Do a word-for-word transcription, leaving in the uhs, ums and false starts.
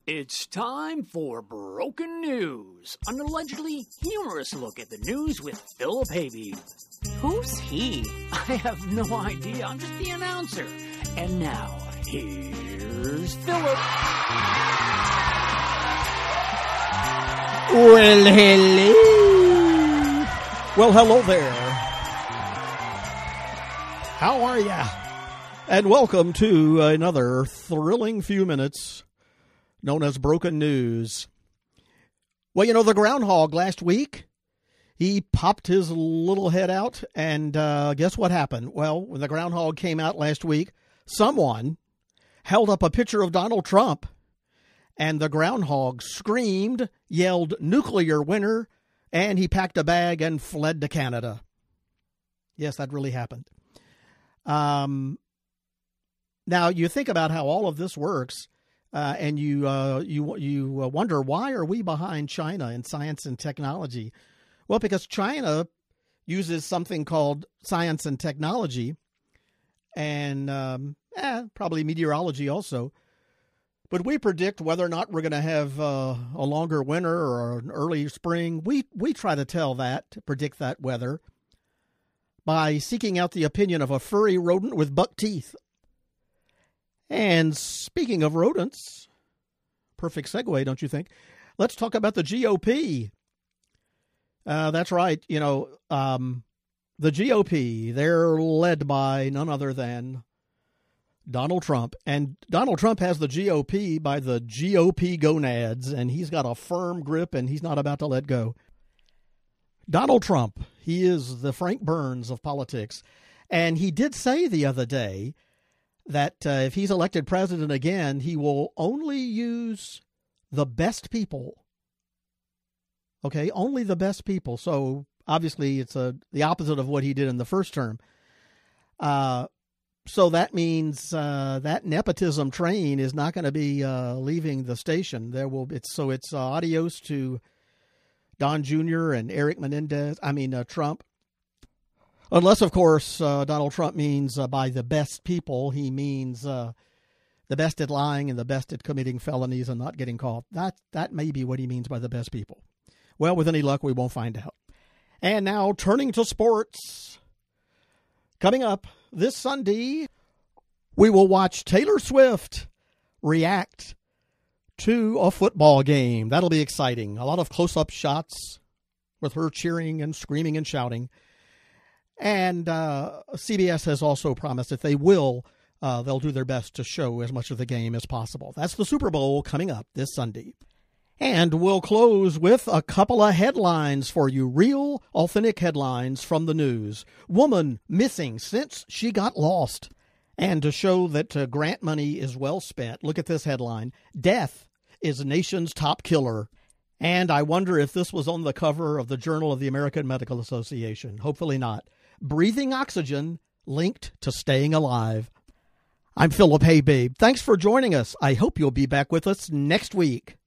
It's time for Broken News, an allegedly humorous look at the news with Philip Hayby. Who's he? I have no idea. I'm just the announcer. And now, here's Philip. Well, hello. Well, hello there. How are ya? And welcome to another thrilling few minutes known as Broken News. Well, you know, the groundhog last week, he popped his little head out, and uh, guess what happened? Well, when the groundhog came out last week, someone held up a picture of Donald Trump, and the groundhog screamed, yelled, "Nuclear winner," and he packed a bag and fled to Canada. Yes, that really happened. Um, now, you think about how all of this works, uh, and you uh, you you wonder, why are we behind China in science and technology? Well, because China uses something called science and technology, and um, eh, probably meteorology also. But we predict whether or not we're going to have uh, a longer winter or an early spring. We we try to tell that, to predict that weather, by seeking out the opinion of a furry rodent with buck teeth. And speaking of rodents, perfect segue, don't you think? Let's talk about the G O P. Uh, that's right. You know, um, the G O P, they're led by none other than Donald Trump. And Donald Trump has the G O P by the G O P gonads, and he's got a firm grip, and he's not about to let go. Donald Trump, he is the Frank Burns of politics. And he did say the other day that uh, if he's elected president again, he will only use the best people. Okay, only the best people. So obviously it's a, the opposite of what he did in the first term. Uh, so that means uh, that nepotism train is not going to be uh, leaving the station. There will it's so it's uh, adios to Don Junior and Eric Menendez. I mean uh, Trump. Unless, of course, uh, Donald Trump means uh, by the best people, he means uh, the best at lying and the best at committing felonies and not getting caught. That that may be what he means by the best people. Well, with any luck, we won't find out. And now, turning to sports. Coming up this Sunday, we will watch Taylor Swift react to a football game. That'll be exciting. A lot of close-up shots with her cheering and screaming and shouting. And uh, C B S has also promised that they will, uh, they'll do their best to show as much of the game as possible. That's the Super Bowl coming up this Sunday. And we'll close with a couple of headlines for you, real, authentic headlines from the news. Woman missing since she got lost. And to show that uh, grant money is well spent, look at this headline. Death is nation's top killer. And I wonder if this was on the cover of the Journal of the American Medical Association. Hopefully not. Breathing oxygen linked to staying alive. I'm Philip Hayby. Thanks for joining us. I hope you'll be back with us next week.